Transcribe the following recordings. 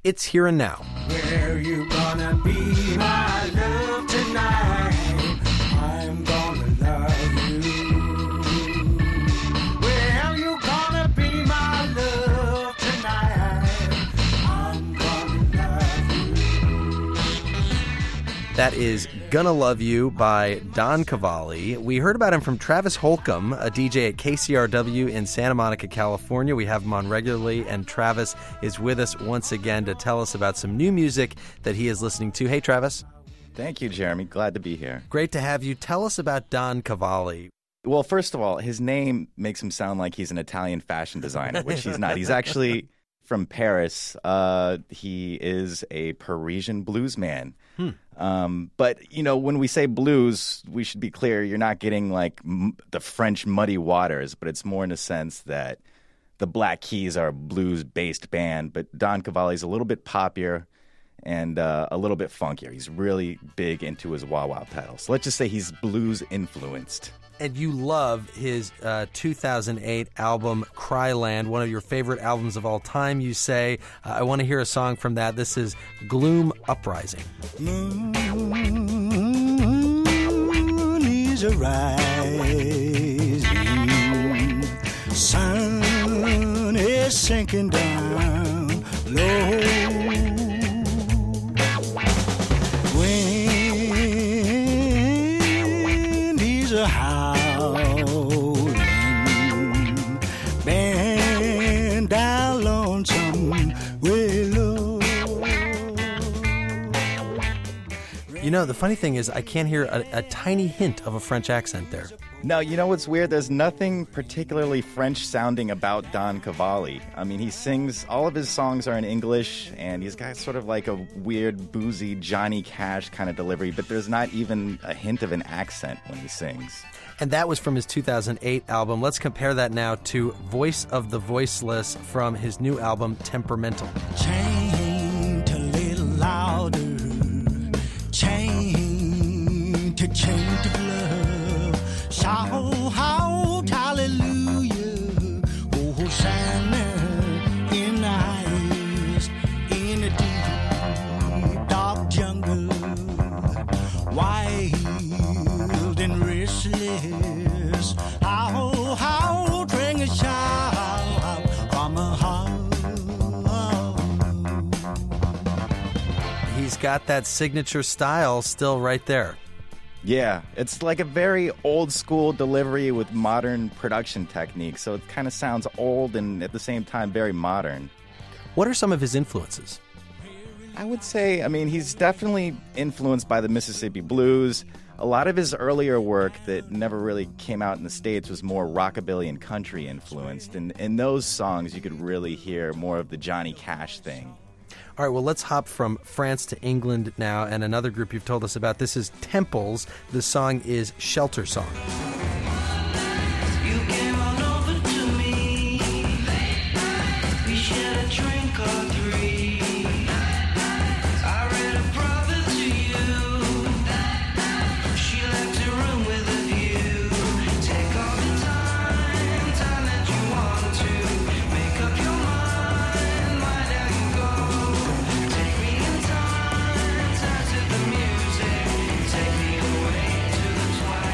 It's Here and Now. Where you gonna be, my love, tonight? I'm gonna love you. Where you gonna be, my love, tonight? I'm gonna love you. That is Gonna Love You by Don Cavalli. We heard about him from Travis Holcomb, a DJ at KCRW in Santa Monica, California. We have him on regularly, and Travis is with us once again to tell us about some new music that he is listening to. Hey, Travis. Thank you, Jeremy. Glad to be here. Great to have you. Tell us about Don Cavalli. Well, first of all, his name makes him sound like he's an Italian fashion designer, which he's not. He's actually from Paris. He is a Parisian blues man. But, you know, when we say blues, we should be clear, you're not getting like the French Muddy Waters, but it's more in the sense that the Black Keys are a blues-based band, but Don Cavalli's a little bit poppier and a little bit funkier. He's really big into his wah-wah pedal. So let's just say he's blues-influenced. And you love his 2008 album, Cryland, one of your favorite albums of all time, you say. I want to hear a song from that. This is Gloom Uprising. Moon is rising, sun is sinking down low. Wind is a howling, bend down lonesome willow. You know, the funny thing is I can't hear a tiny hint of a French accent there. No, you know what's weird? There's nothing particularly French-sounding about Don Cavalli. I mean, he sings, all of his songs are in English, and he's got sort of like a weird, boozy Johnny Cash kind of delivery, but there's not even a hint of an accent when he sings. And that was from his 2008 album. Let's compare that now to Voice of the Voiceless from his new album, Temperamental. Chain to little louder, chain to love, shout out hallelujah, oh Hosanna in the highest, in a deep dark jungle, wild and restless, how bring a shout from a heart. He's got that signature style still right there. Yeah, it's like a very old-school delivery with modern production techniques, so it kind of sounds old and at the same time very modern. What are some of his influences? I would say, I mean, he's definitely influenced by the Mississippi Blues. A lot of his earlier work that never really came out in the States was more rockabilly and country influenced, and in those songs you could really hear more of the Johnny Cash thing. All right, well, let's hop from France to England now, and another group you've told us about. This is Temples. The song is Shelter Song. You came on over to me. We shared a drink or three. I read a prophet to you. She left her room with a view. Take all the time that you want to. Make up your mind, why don't you go? Take me in time to the music. Take me away to the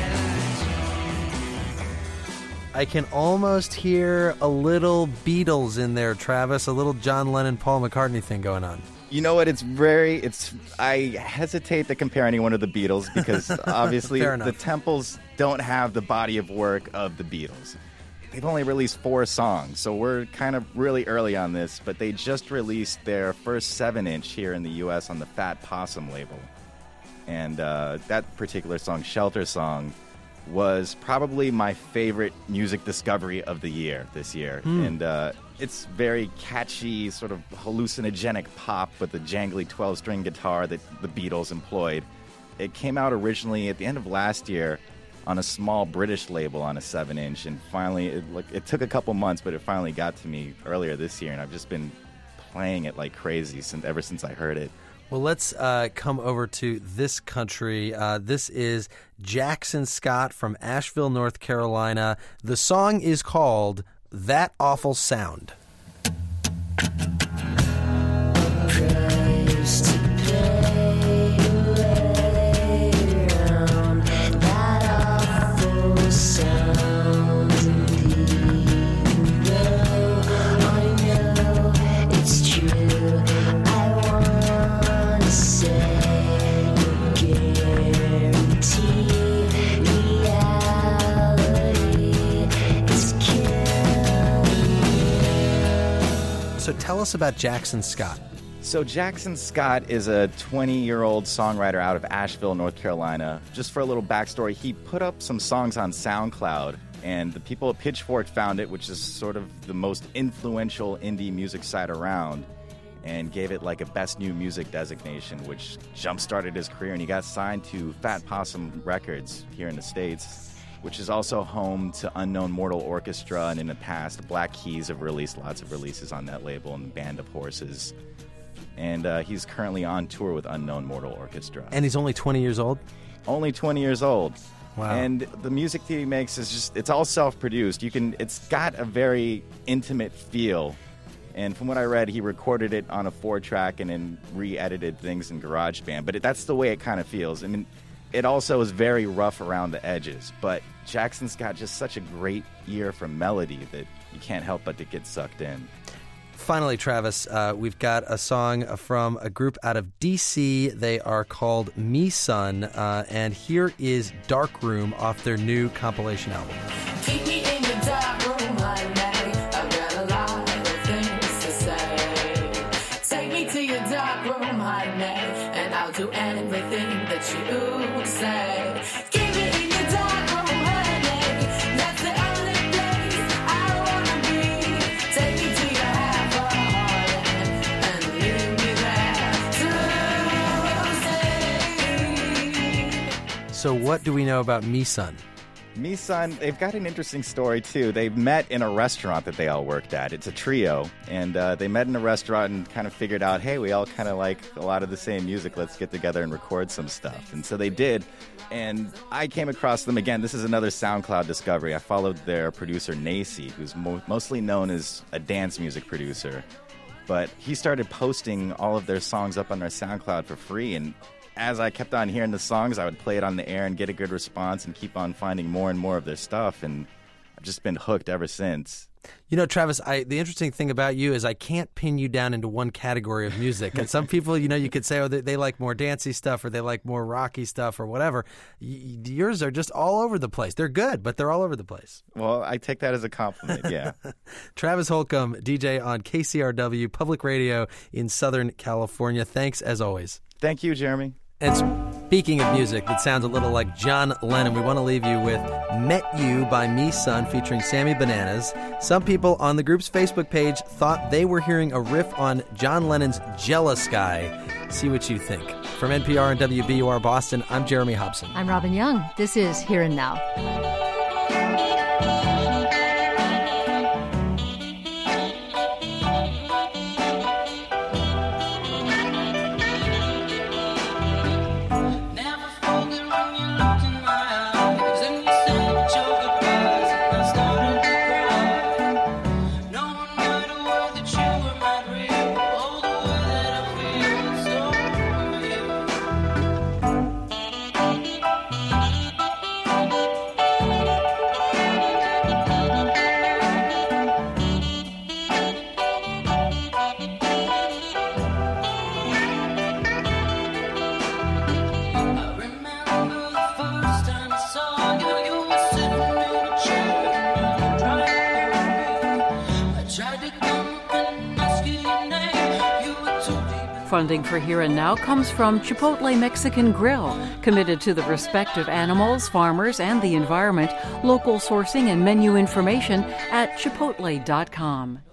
twilight. I can almost hear a little Beatles in there, Travis, a little John Lennon, Paul McCartney thing going on. You know what? I hesitate to compare anyone to the Beatles because obviously Fair enough. the Temples don't have the body of work of the Beatles. They've only released 4 songs, so we're kind of really early on this, but they just released their first 7-inch here in the U.S. on the Fat Possum label. And that particular song, Shelter Song, was probably my favorite music discovery of the year this year. And it's very catchy, sort of hallucinogenic pop with the jangly 12-string guitar that the Beatles employed. It came out originally at the end of last year on a small British label on a 7-inch, and finally, it took a couple months, but it finally got to me earlier this year, and I've just been playing it like crazy ever since I heard it. Well, let's come over to this country. This is Jackson Scott from Asheville, North Carolina. The song is called That Awful Sound. Precious tell us about Jackson Scott. So Jackson Scott is a 20-year-old songwriter out of Asheville, North Carolina. Just for a little backstory, he put up some songs on SoundCloud, and the people at Pitchfork found it, which is sort of the most influential indie music site around, and gave it like a Best New Music designation, which jump-started his career, and he got signed to Fat Possum Records here in the States, which is also home to Unknown Mortal Orchestra, and in the past, Black Keys have released lots of releases on that label, and Band of Horses. And he's currently on tour with Unknown Mortal Orchestra. And he's only 20 years old? Only 20 years old. Wow. And the music that he makes is just, it's all self-produced. It's got a very intimate feel. And from what I read, he recorded it on a 4-track and then re-edited things in GarageBand. But that's the way it kind of feels. I mean, it also is very rough around the edges. But Jackson's got just such a great ear for melody that you can't help but to get sucked in. Finally, Travis, we've got a song from a group out of D.C. They are called Me Sun, and here is Dark Room off their new compilation album. Keep me in your dark room, honey. I've got a lot of things to say. Take me to your dark room, honey, and I'll do everything that you say. Keep me in your dark room, honey. That's the only place I wanna be. Take me to your half a heart and leave me there to stay. So what do we know about Me Sun? Me Sun, they've got an interesting story, too. They met in a restaurant that they all worked at. It's a trio. And they met in a restaurant and kind of figured out, hey, we all kind of like a lot of the same music. Let's get together and record some stuff. And so they did. And I came across them again. This is another SoundCloud discovery. I followed their producer, Nacy, who's mostly known as a dance music producer. But he started posting all of their songs up on their SoundCloud for free. And as I kept on hearing the songs, I would play it on the air and get a good response and keep on finding more and more of their stuff. And I've just been hooked ever since. You know, Travis, the interesting thing about you is I can't pin you down into one category of music. And some people, you could say, oh, they like more dancey stuff or they like more rocky stuff or whatever. Yours are just all over the place. They're good, but they're all over the place. Well, I take that as a compliment, yeah. Travis Holcomb, DJ on KCRW Public Radio in Southern California. Thanks, as always. Thank you, Jeremy. And speaking of music that sounds a little like John Lennon, we want to leave you with Met You by Me Sun featuring Sammy Bananas. Some people on the group's Facebook page thought they were hearing a riff on John Lennon's Jealous Guy. See what you think. From NPR and WBUR Boston, I'm Jeremy Hobson. I'm Robin Young. This is Here and Now. Funding for Here and Now comes from Chipotle Mexican Grill, committed to the respect of animals, farmers, and the environment. Local sourcing and menu information at chipotle.com.